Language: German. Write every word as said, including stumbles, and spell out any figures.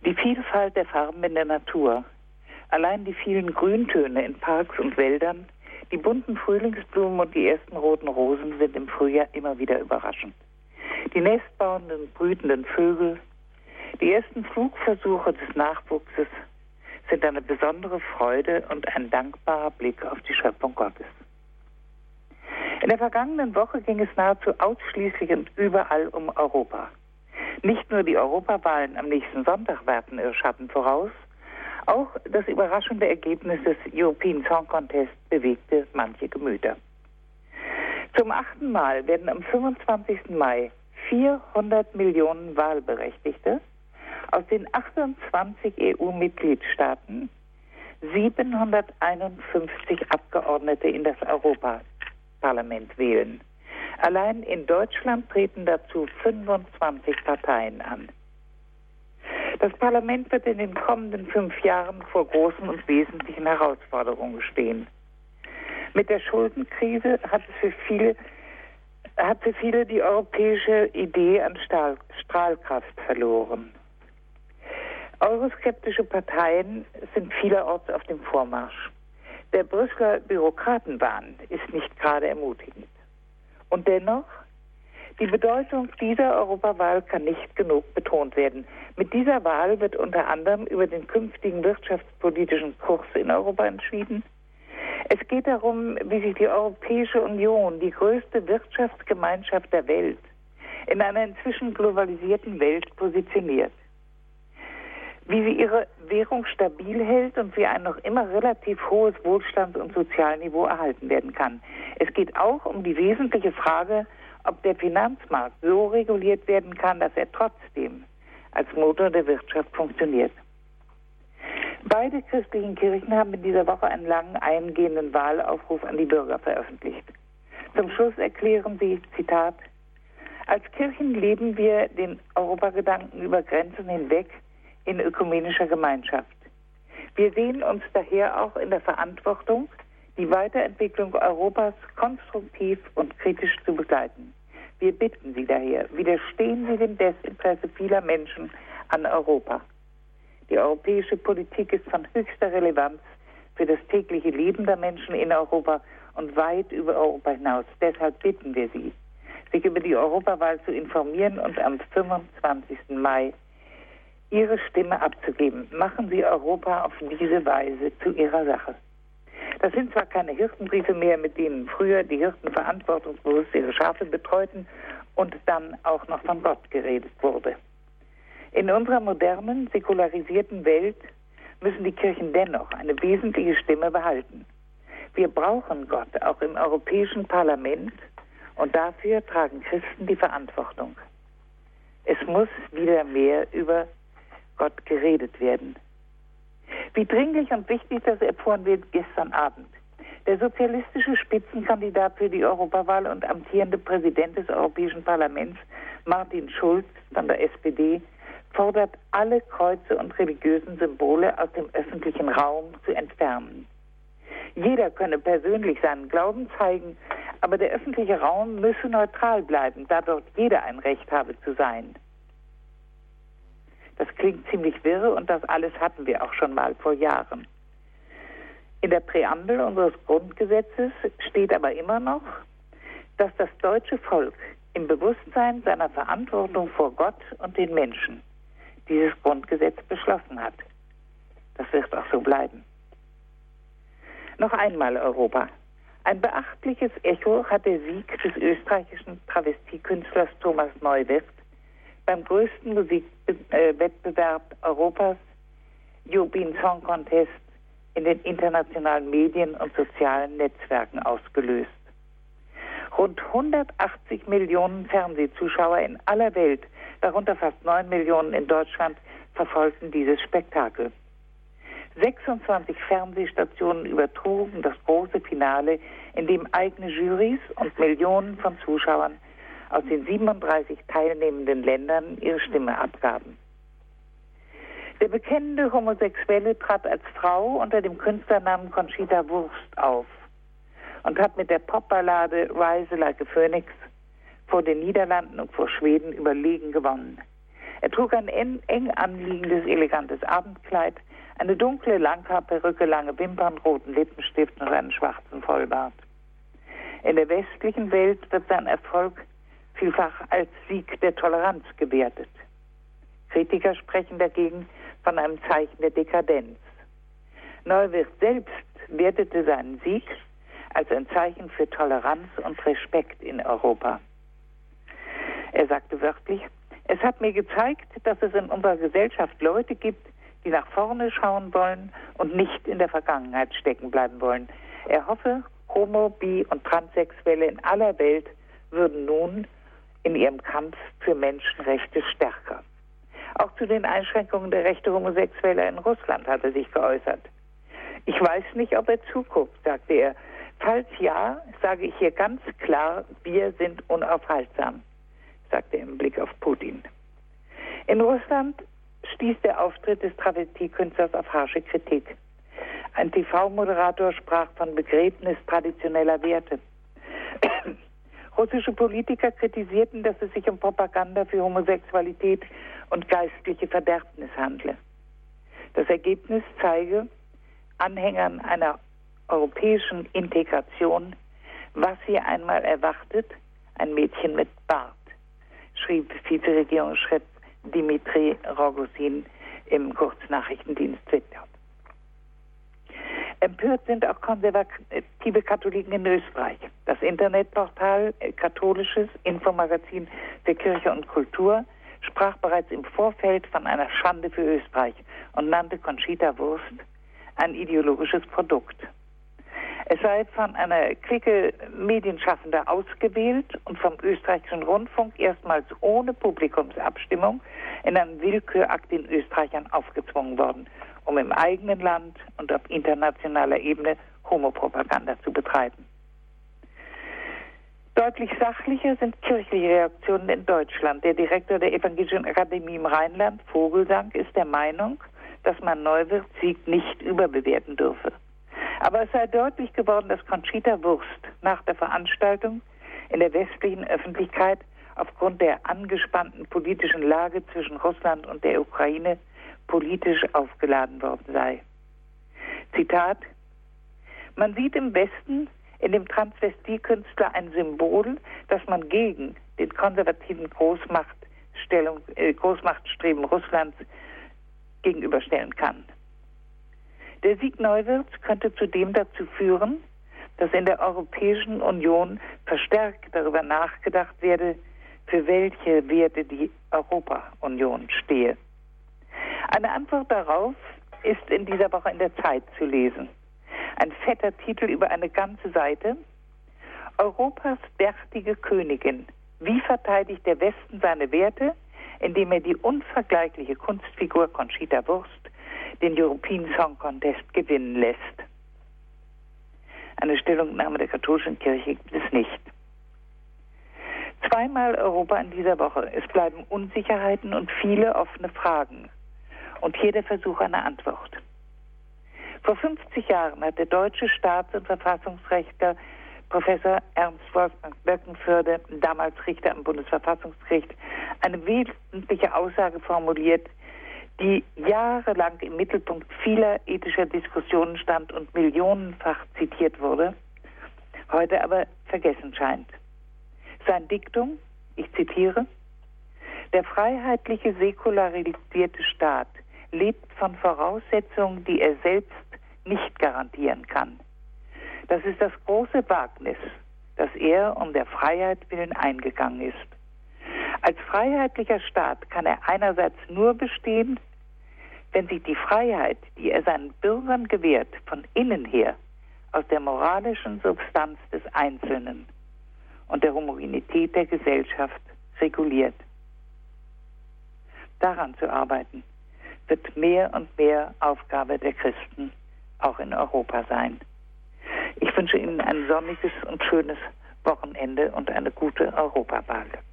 Die Vielfalt der Farben in der Natur, allein die vielen Grüntöne in Parks und Wäldern, die bunten Frühlingsblumen und die ersten roten Rosen sind im Frühjahr immer wieder überraschend. Die nestbauenden, brütenden Vögel, die ersten Flugversuche des Nachwuchses sind eine besondere Freude und ein dankbarer Blick auf die Schöpfung Gottes. In der vergangenen Woche ging es nahezu ausschließlich und überall um Europa. Nicht nur die Europawahlen am nächsten Sonntag werfen ihre Schatten voraus, auch das überraschende Ergebnis des European Song Contest bewegte manche Gemüter. Zum achten Mal werden am fünfundzwanzigsten Mai vierhundert Millionen Wahlberechtigte aus den achtundzwanzig E U-Mitgliedstaaten siebenhunderteinundfünfzig Abgeordnete in das Europaparlament wählen. Allein in Deutschland treten dazu fünfundzwanzig Parteien an. Das Parlament wird in den kommenden fünf Jahren vor großen und wesentlichen Herausforderungen stehen. Mit der Schuldenkrise hat es für viele, hat für viele die europäische Idee an Stahl, Strahlkraft verloren. Euroskeptische Parteien sind vielerorts auf dem Vormarsch. Der Brüsseler Bürokratenwahn ist nicht gerade ermutigend. Und dennoch, die Bedeutung dieser Europawahl kann nicht genug betont werden. Mit dieser Wahl wird unter anderem über den künftigen wirtschaftspolitischen Kurs in Europa entschieden. Es geht darum, wie sich die Europäische Union, die größte Wirtschaftsgemeinschaft der Welt, in einer inzwischen globalisierten Welt positioniert. Wie sie ihre Währung stabil hält und wie ein noch immer relativ hohes Wohlstands- und Sozialniveau erhalten werden kann. Es geht auch um die wesentliche Frage, ob der Finanzmarkt so reguliert werden kann, dass er trotzdem als Motor der Wirtschaft funktioniert. Beide christlichen Kirchen haben in dieser Woche einen langen eingehenden Wahlaufruf an die Bürger veröffentlicht. Zum Schluss erklären sie, Zitat, als Kirchen leben wir den Europagedanken über Grenzen hinweg in ökumenischer Gemeinschaft. Wir sehen uns daher auch in der Verantwortung, die Weiterentwicklung Europas konstruktiv und kritisch zu begleiten. Wir bitten Sie daher, widerstehen Sie dem Desinteresse vieler Menschen an Europa. Die europäische Politik ist von höchster Relevanz für das tägliche Leben der Menschen in Europa und weit über Europa hinaus. Deshalb bitten wir Sie, sich über die Europawahl zu informieren und am fünfundzwanzigsten Mai Ihre Stimme abzugeben. Machen Sie Europa auf diese Weise zu Ihrer Sache. Das sind zwar keine Hirtenbriefe mehr, mit denen früher die Hirten verantwortungsbewusst ihre Schafe betreuten und dann auch noch von Gott geredet wurde. In unserer modernen, säkularisierten Welt müssen die Kirchen dennoch eine wesentliche Stimme behalten. Wir brauchen Gott auch im Europäischen Parlament und dafür tragen Christen die Verantwortung. Es muss wieder mehr über Gott geredet werden. Wie dringlich und wichtig, das erfuhren wir gestern Abend. Der sozialistische Spitzenkandidat für die Europawahl und amtierende Präsident des Europäischen Parlaments, Martin Schulz von der S P D, fordert, alle Kreuze und religiösen Symbole aus dem öffentlichen Raum zu entfernen. Jeder könne persönlich seinen Glauben zeigen, aber der öffentliche Raum müsse neutral bleiben, da dort jeder ein Recht habe zu sein. Das klingt ziemlich wirr und das alles hatten wir auch schon mal vor Jahren. In der Präambel unseres Grundgesetzes steht aber immer noch, dass das deutsche Volk im Bewusstsein seiner Verantwortung vor Gott und den Menschen dieses Grundgesetz beschlossen hat. Das wird auch so bleiben. Noch einmal Europa. Ein beachtliches Echo hat der Sieg des österreichischen Travestiekünstlers Thomas Neuwirth beim größten Musikwettbewerb Europas, European Song Contest, in den internationalen Medien und sozialen Netzwerken ausgelöst. Rund hundertachtzig Millionen Fernsehzuschauer in aller Welt, darunter fast neun Millionen in Deutschland, verfolgten dieses Spektakel. sechsundzwanzig Fernsehstationen übertrugen das große Finale, in dem eigene Jurys und Millionen von Zuschauern aus den siebenunddreißig teilnehmenden Ländern ihre Stimme abgaben. Der bekennende Homosexuelle trat als Frau unter dem Künstlernamen Conchita Wurst auf und hat mit der Popballade Rise Like a Phoenix vor den Niederlanden und vor Schweden überlegen gewonnen. Er trug ein eng anliegendes, elegantes Abendkleid, eine dunkle Langhaarperücke, lange Wimpern, roten Lippenstift und einen schwarzen Vollbart. In der westlichen Welt wird sein Erfolg vielfach als Sieg der Toleranz gewertet. Kritiker sprechen dagegen von einem Zeichen der Dekadenz. Neuwirth selbst wertete seinen Sieg als ein Zeichen für Toleranz und Respekt in Europa. Er sagte wörtlich: Es hat mir gezeigt, dass es in unserer Gesellschaft Leute gibt, die nach vorne schauen wollen und nicht in der Vergangenheit stecken bleiben wollen. Er hoffe, Homo-, Bi- und Transsexuelle in aller Welt würden nun in ihrem Kampf für Menschenrechte stärker. Auch zu den Einschränkungen der Rechte Homosexueller in Russland hat er sich geäußert. Ich weiß nicht, ob er zuguckt, sagte er. Falls ja, sage ich hier ganz klar, wir sind unaufhaltsam, sagte er im Blick auf Putin. In Russland stieß der Auftritt des Travestiekünstlers auf harsche Kritik. Ein T V-Moderator sprach von Begräbnis traditioneller Werte. Russische Politiker kritisierten, dass es sich um Propaganda für Homosexualität und geistliche Verderbnis handle. Das Ergebnis zeige Anhängern einer europäischen Integration, was sie einmal erwartet, ein Mädchen mit Bart, schrieb Vizeregierungschef Dimitri Rogosin im Kurznachrichtendienst Twitter. Empört sind auch konservative Katholiken in Österreich. Das Internetportal Katholisches Infomagazin für Kirche und Kultur sprach bereits im Vorfeld von einer Schande für Österreich und nannte Conchita Wurst ein ideologisches Produkt. Es sei von einer Clique Medienschaffender ausgewählt und vom österreichischen Rundfunk erstmals ohne Publikumsabstimmung in einem Willkürakt den Österreichern aufgezwungen worden, um im eigenen Land und auf internationaler Ebene Homopropaganda zu betreiben. Deutlich sachlicher sind kirchliche Reaktionen in Deutschland. Der Direktor der Evangelischen Akademie im Rheinland, Vogelsang, ist der Meinung, dass man Neuwirths Sieg nicht überbewerten dürfe. Aber es sei deutlich geworden, dass Conchita Wurst nach der Veranstaltung in der westlichen Öffentlichkeit aufgrund der angespannten politischen Lage zwischen Russland und der Ukraine politisch aufgeladen worden sei. Zitat: Man sieht im Westen in dem Transvestiekünstler ein Symbol, das man gegen den konservativen Großmachtstellung, äh, Großmachtstreben Russlands gegenüberstellen kann. Der Sieg Neuwirths könnte zudem dazu führen, dass in der Europäischen Union verstärkt darüber nachgedacht werde, für welche Werte die Europa-Union stehe. Eine Antwort darauf ist in dieser Woche in der Zeit zu lesen. Ein fetter Titel über eine ganze Seite. Europas bärtige Königin. Wie verteidigt der Westen seine Werte, indem er die unvergleichliche Kunstfigur Conchita Wurst den European Song Contest gewinnen lässt? Eine Stellungnahme der katholischen Kirche gibt es nicht. Zweimal Europa in dieser Woche. Es bleiben Unsicherheiten und viele offene Fragen. Und hier der Versuch einer Antwort. Vor fünfzig Jahren hat der deutsche Staats- und Verfassungsrechtler Professor Ernst Wolfgang Böckenförde, damals Richter am Bundesverfassungsgericht, eine wesentliche Aussage formuliert, die jahrelang im Mittelpunkt vieler ethischer Diskussionen stand und millionenfach zitiert wurde, heute aber vergessen scheint. Sein Diktum, ich zitiere: Der freiheitliche, säkularisierte Staat lebt von Voraussetzungen, die er selbst nicht garantieren kann. Das ist das große Wagnis, das er um der Freiheit willen eingegangen ist. Als freiheitlicher Staat kann er einerseits nur bestehen, wenn sich die Freiheit, die er seinen Bürgern gewährt, von innen her aus der moralischen Substanz des Einzelnen und der Homogenität der Gesellschaft reguliert. Daran zu arbeiten, wird mehr und mehr Aufgabe der Christen auch in Europa sein. Ich wünsche Ihnen ein sonniges und schönes Wochenende und eine gute Europawahl.